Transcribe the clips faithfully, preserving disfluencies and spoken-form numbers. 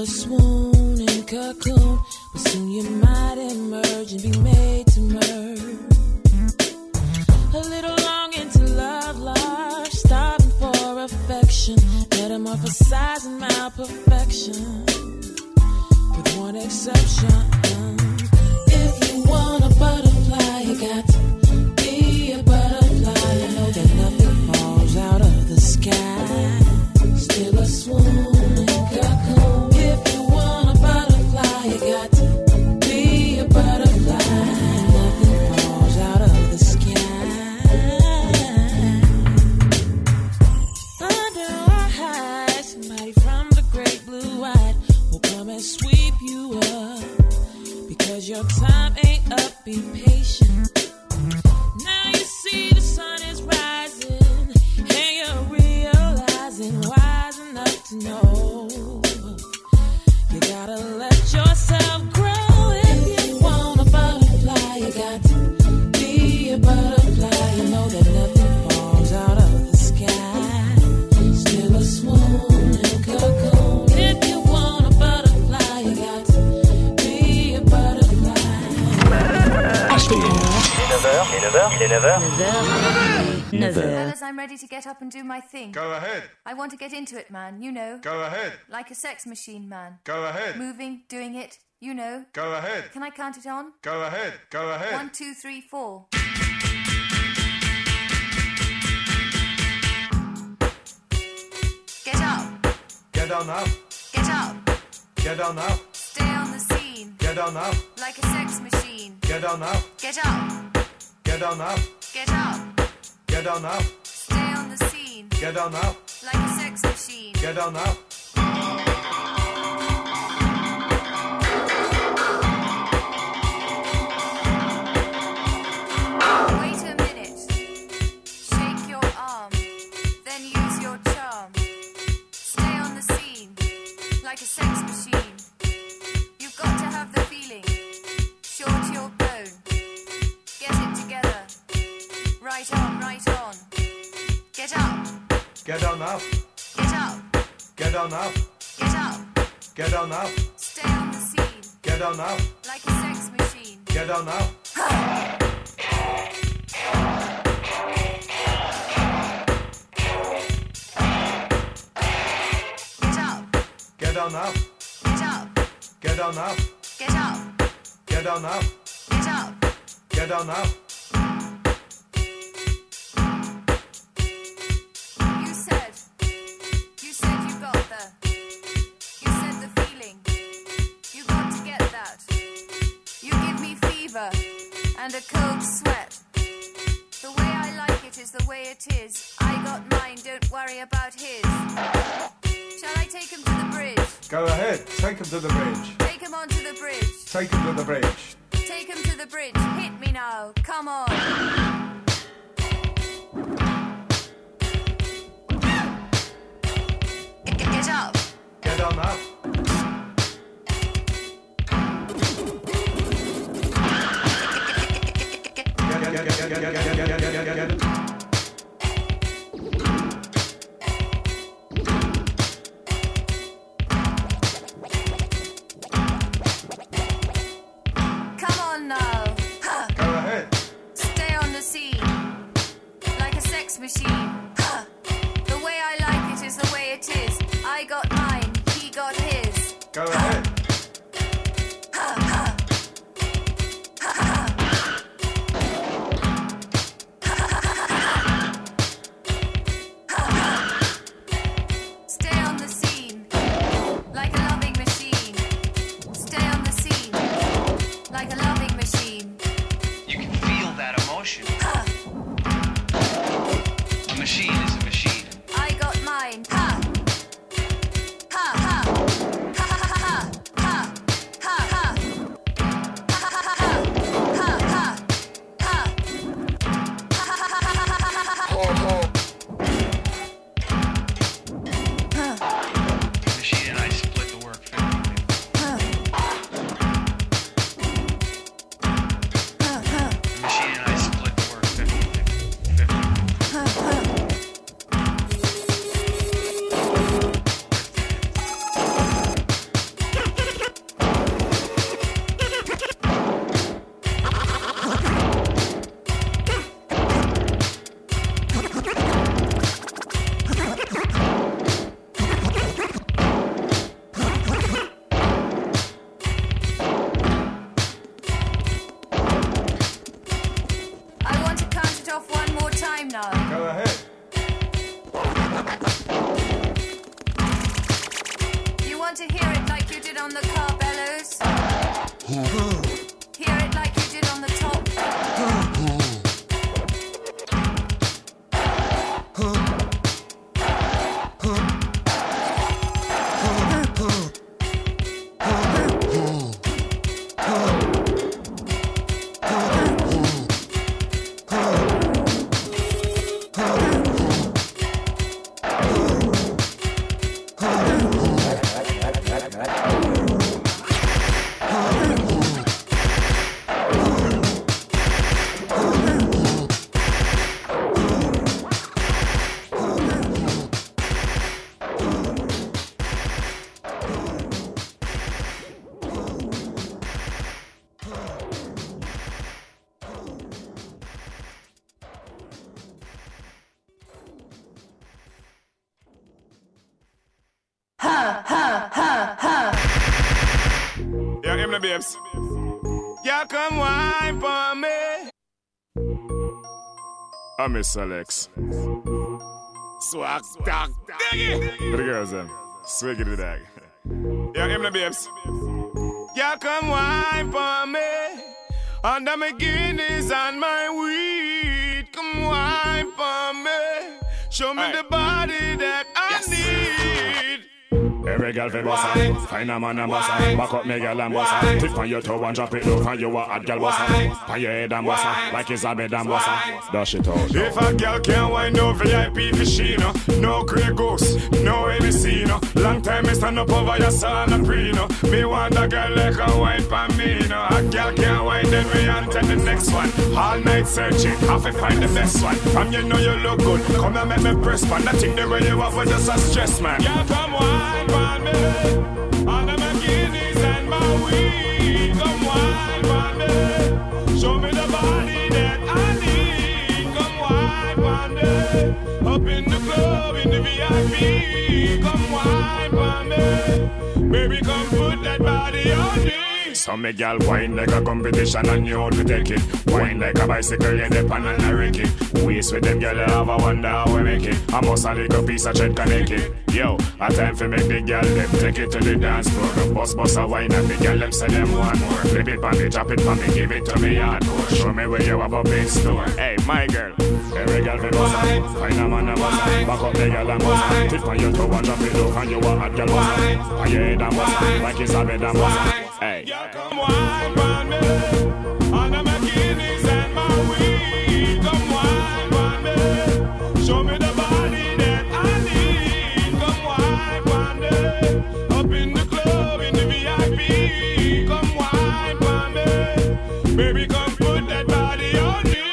a swoon and cocoon, but soon you might emerge and be made to merge. A little longing to love large, starving for affection, metamorphosizing malperfection, with one exception. If you want a butterfly, you got to be a butterfly. You know that nothing falls out of the sky, still a swoon and cocoon. If you want a butterfly, you got to be a butterfly. Nothing falls out of the sky. Under our eyes, somebody from the great blue eye will come and sweep you up, because your time ain't up, be patient. Now you see the sun is rising, and you're realizing, wise enough to know you gotta let yourself grow. If you want a butterfly, you got to be a butterfly. You know that nothing falls out of the sky, still a swoon and cocoon. If you want a butterfly, you got to be a butterfly. H T R. Il est neuf heures, il est neuf heures, neuf heures. neuf heures. Fellas, I'm ready to get up and do my thing. Go ahead. I want to get into it, man, you know. Go ahead. Like a sex machine, man. Go ahead. Moving, doing it, you know. Go ahead. Can I count it on? Go ahead. Go ahead. One, two, three, four. Get up. Get on up. Get up. Get on up. Stay on the scene. Get on up. Like a sex machine. Get on up. Get up. Get on up. Get up. Get on up. Stay on the scene. Get on up. Like a sex machine. Get on up. Wait a minute. Shake your arm. Then use your charm. Stay on the scene. Like a sex machine. You've got to have the feeling. Short your bone. Get it together. Right on, right on. Get up. Get on up. Get up. Get on up. Get up. Get on up. Stay on the scene. Get on up. Like a sex machine. Get on up. Get up. Get on up. Get up. Get on up. Get up. Get on up. Get up. Get on up. You said, you said you got the, you said the feeling. You got to get that. You give me fever and a cold sweat. The way I like it is the way it is. I got mine, don't worry about his. Shall I take him to the bridge? Go ahead. Take him to the bridge. Take him onto the bridge. Take him to the bridge. Take him to the bridge. Hit me now. Come on. Get, get up. Get on up. Get, get, get, get, get, get, get, get, get, get, get, get. Come on now. Ha. Go ahead. Stay on the scene. Like a sex machine. Ha. The way I like it is the way it is. I got mine. He got his. Go ahead. Ha, ha. Ha, ha. Stay on the scene. Like a loving machine. Stay on the scene. Like a loving machine. You can feel that emotion. Ha. A machine is a machine. I got mine. Ha. Ha ha. Ha ha ha ha. want to hear it like you did on the car bellows? Hear it like you did on the top. Yeah, him the babes. Yeah, come wine for me. I miss Alex. Swag, dog, diggy. The girls, them. Swig it, the dog. Yeah, him the babes. Yeah, come wine for me. Under my Guinness and my weed. Come wine for me. Show me right. The body that I yes. need. Every girl fi bossa, find a man and bossa. Back up me girl and bossa. Tip on your toe and drop it low, and you a hot girl bossa. On your head and bossa, like it's a bed and bossa. Dash it out. If a girl can't wine, no V I P for she no, no Grey Goose, no A B C no. Long time me stand up over your son and pre no. Me want a girl like a wine for me no. A girl can't wine, then we on to the next one. All night searching, have to find the best one. From you know you look good, come and make me press man. That thing the way you have was just a stress man. Yeah, come wine for me. Under my Guinness and my weed. Come wine for me. Show me the body that I need. Come wine for me. Up in the club, in the V I P. Come wine for me. Baby, come put that body on me. So me gal wine like a competition and you out to take it. Wine like a bicycle, you dip on and a wreck it. Waste with them gal, you have a wonder how we make it. I must a little piece of thread connect it. Yo, a time for make the gal them take it to the dance floor. Bust bust a wine and the gal them say them one more. Flip it for me, drop it for me, give it to me hardcore. Show me where you have a big store. Hey, my girl, every gal fi bossa. Find a man and bossa. Back up the gal and bossa. Tip on your toe and drop it low, and you a hot gal bossa. On your head and bossa, like it's a bed and bossa. Hey. Come wine for me, under my Guinness and my weed. Come wine for me, show me the body that I need. Come wine for me, up in the club, in the V I P. Come wine for me, baby, come put that body on me.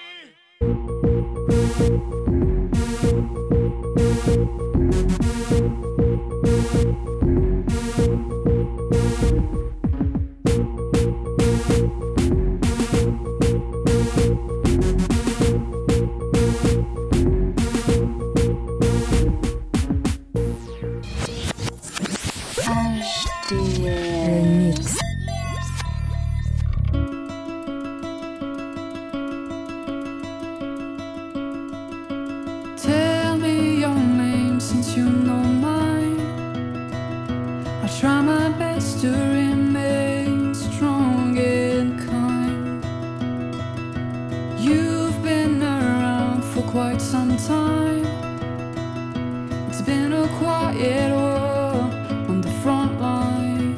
Tell me your name since you know mine. I try my best to remain strong and kind. You've been around for quite some time. It's been a quiet war on the front line.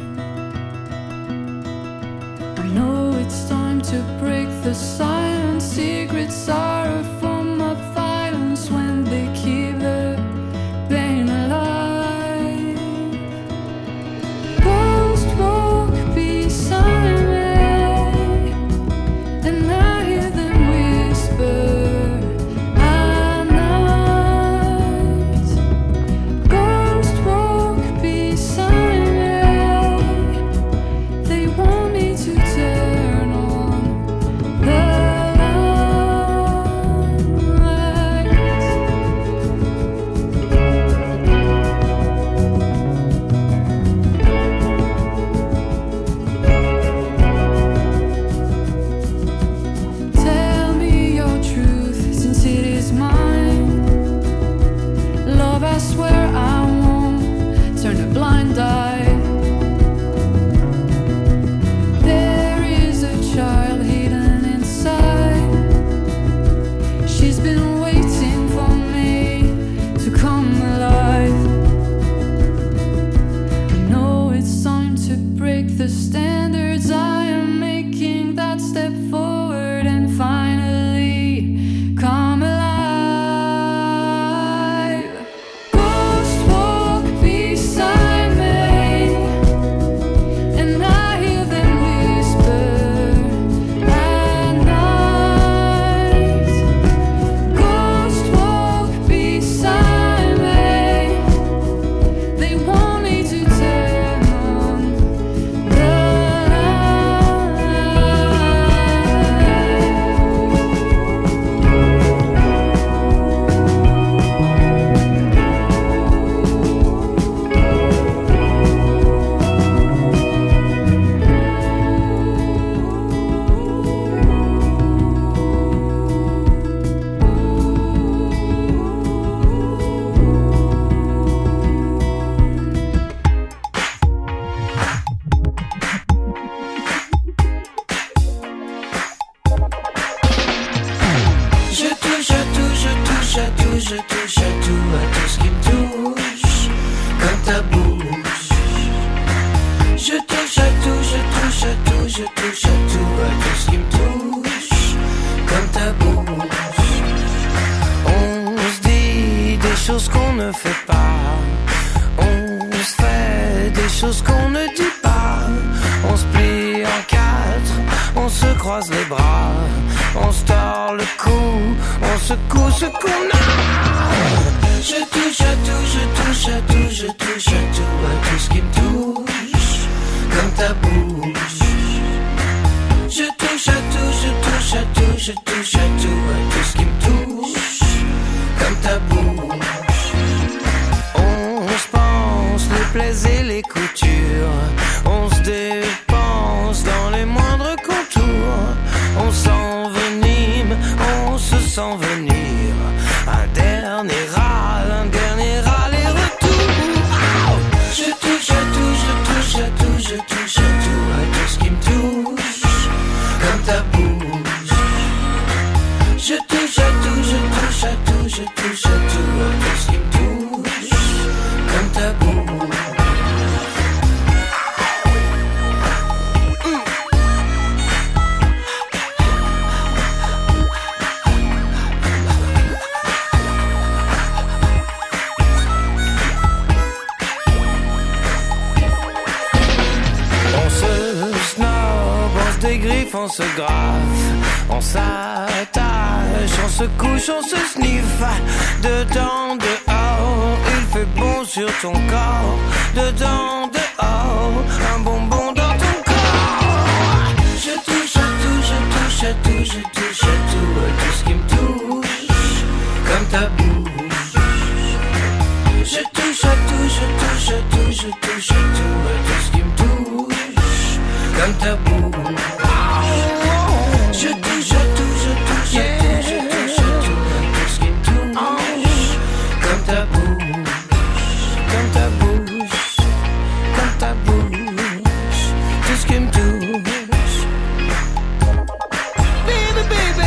I know it's time to break the silence. Secrets are a form of violence when they keep the pain alive. Ghost walk beside me, and I hear them whisper at night. Ghost walk beside the standards. I am making that step forward and finally come alive. Ghost walk beside me, and I hear them whisper at night. Ghost walk beside me, they want me to turn on the Je touche à tout, je touche à tout, je touche à tout, à tout ce qui me touche, comme ta bouche. Je touche à tout, je touche à tout, je touche à tout, à tout ce qui me touche, comme ta bouche. On se dit des choses qu'on ne fait pas, on se fait des choses qu'on ne dit pas. On se plie en quatre, on se croise les bras, on se tord le cou, on secoue ce qu'on a. Je touche à tout, je touche à tout, je touche à tout, à tout ce qui me touche, comme ta bouche. Je touche à tout, je touche à tout, je touche à tout, à tout ce qui me touche, comme ta bouche. On se pense les plaies et les coutures, on se dépense dans les moindres contours, on s'envenime, on se sent venir, un dernier râle, un dernier aller-retour. Je touche à tout, je touche à tout, je touche à tout, à tout ce qui me touche, comme ta bouche. Je touche à tout, je touche à tout, je touche à tout, à tout ce qui me touche, comme ta bouche. Des griffes, on se graffe, on s'attache, on se couche, on se sniffe. Dedans, dehors, il fait bon sur ton corps. Dedans, dehors, un bonbon dans ton corps. Je touche à tout, je touche à tout, je touche à tout, à tout ce qui me touche, comme ta bouche. Je touche à tout, je touche à tout, je touche à tout, à tout ce qui me touche, comme ta bouche. Je touche à tout, je touche à tout, je touche à tout, à tout ce qui me touche, comme ta bouche, comme ta bouche, comme ta bouche, tout ce qui me touche. Baby, baby.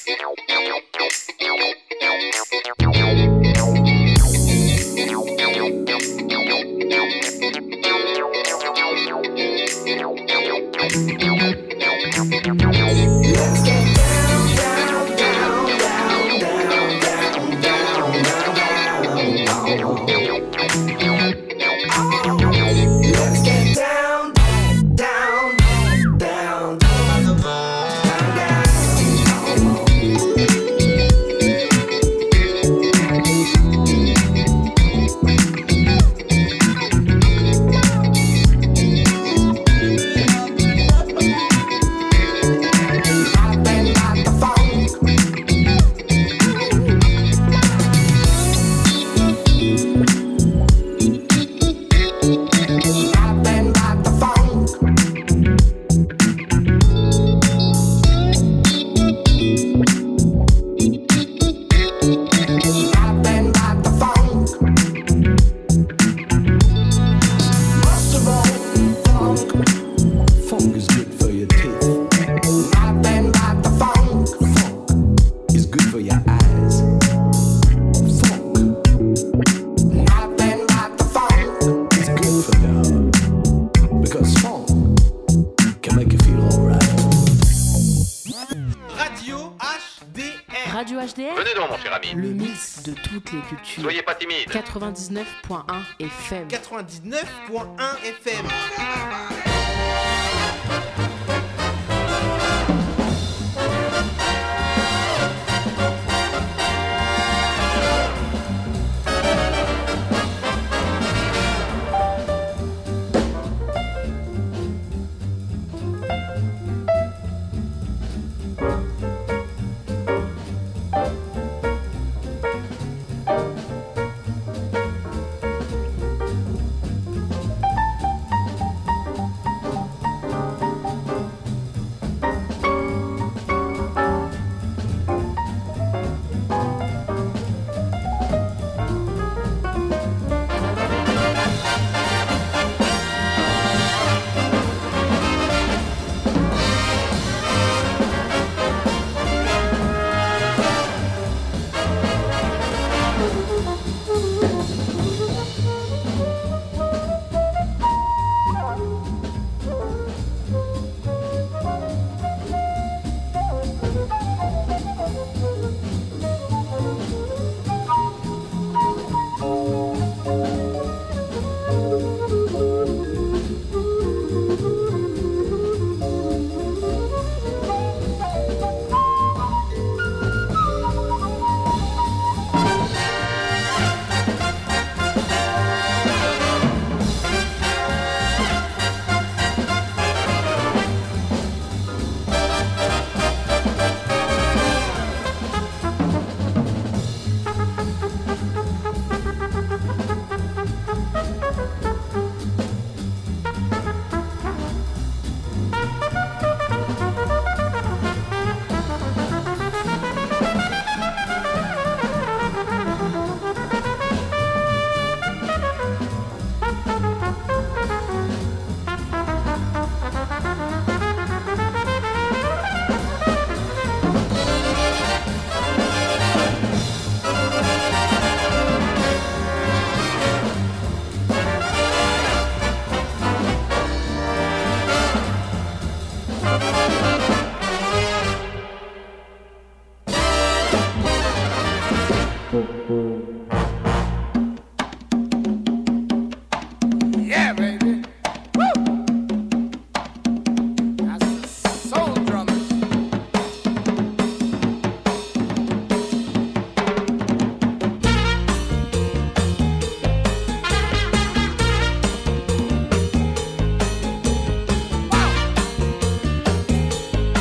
Soyez pas timide. quatre-vingt-dix-neuf point un F M. quatre-vingt-dix-neuf point un F M.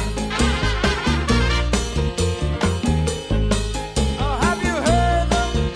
Oh, have you heard the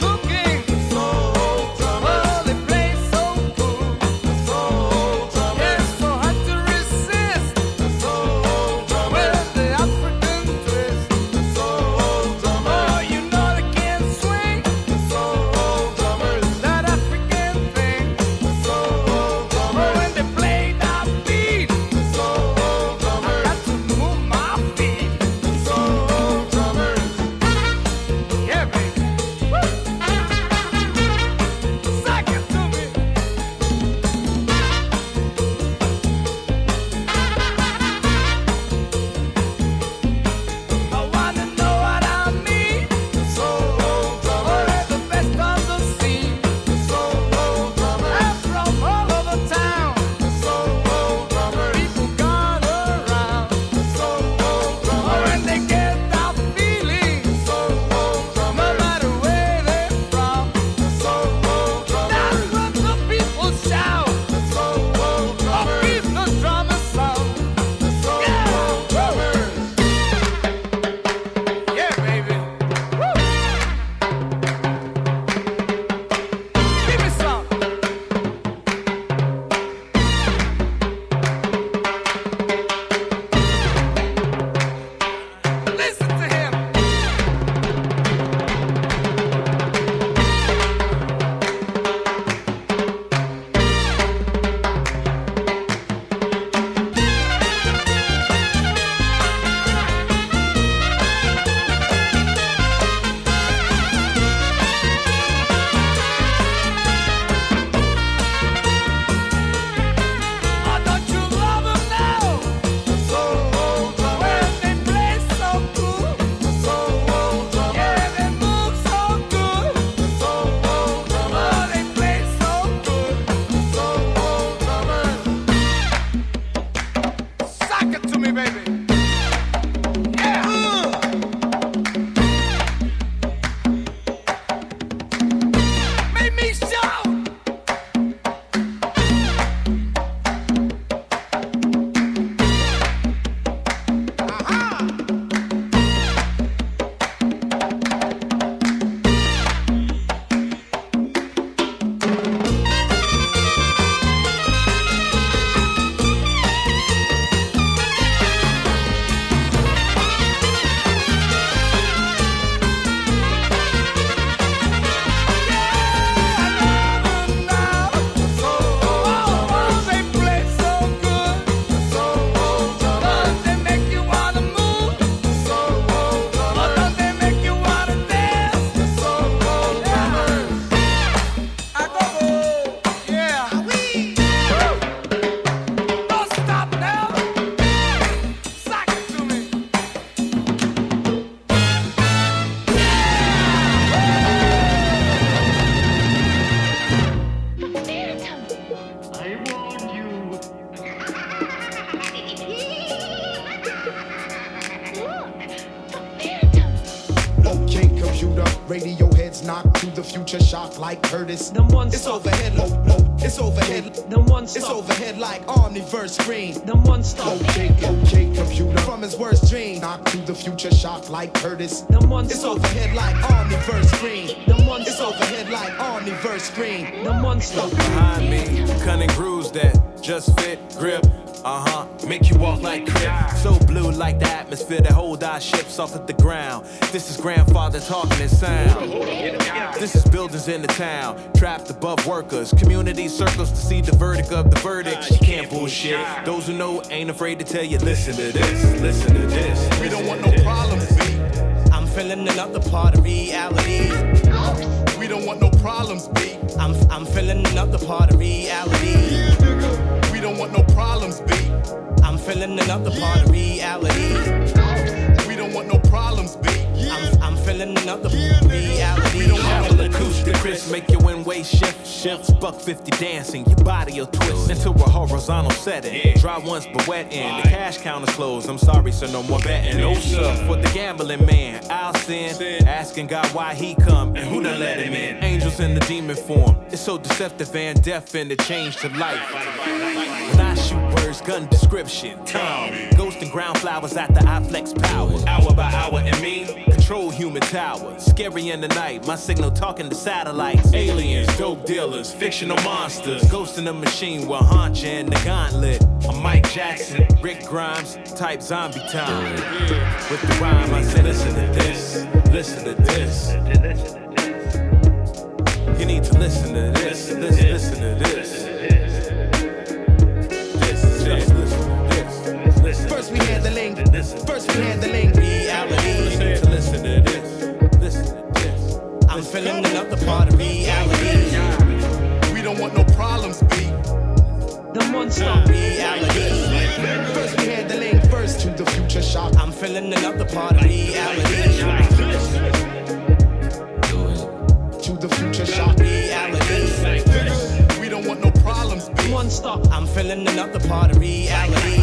computer. Radio heads knock to the future, shock like Curtis. The monster. It's overhead, low, low. It's overhead. The monster. It's overhead like Omniverse screen. The monster. Okay, okay, computer. From his worst dream, knock to the future, shock like Curtis. The monster. It's overhead like Omniverse screen. The monster. It's overhead like Omniverse screen. The monster. Behind me, cunning grooves that just fit, grip. Uh-huh, make you walk like Crip. So blue like the atmosphere that hold our ships off at the ground. This is grandfather talking in sound. This is buildings in the town, trapped above workers. Community circles to see the verdict of the verdict. You can't bullshit. Those who know ain't afraid to tell you, listen to this, listen to this. We don't want no problems, B. I'm feeling another part of reality. We don't want no problems, B. I'm, I'm feeling another part of reality. We don't want no problems, B. I'm feeling another part of reality. We don't want no problems, B. I'm, I'm feeling another part of reality. We don't want no acoustic Chris, make your wind wave shift. Shifts, buck fifty dancing, your body will twist into a horizontal setting. Dry once but wet in, the cash counter's closed. I'm sorry, so no more betting. No sir, for the gambling man, I'll sin. Asking God why he come and who done let him in. Angels in the demon form, it's so deceptive and deaf in the change to life. When I shoot words, gun description, Tom. Ghost and ground flowers at the I flex powers. Hour by hour and me, control human tower. Scary in the night, my signal talking to satellites. Aliens, dope dealers, fictional monsters. Ghost in the machine with Haunch and the gauntlet. I'm Mike Jackson, Rick Grimes, type zombie time. With the rhyme, I say listen to this, listen to this. You need to listen to this, listen, listen to this. First we had the link, first we had the link. Reality. You need to listen to this, listen to this. I'm feeling another part of reality. We don't want no problems, B. The monster. Reality. First we had the link, first to the future shock. I'm feeling another part of reality. To the future shock. Reality. We don't want no problems, B. Monster. I'm feeling another part of reality.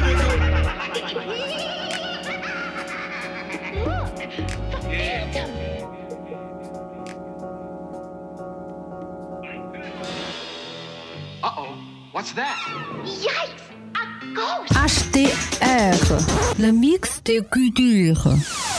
Uh-oh, what's that? H T R, le mix des cultures.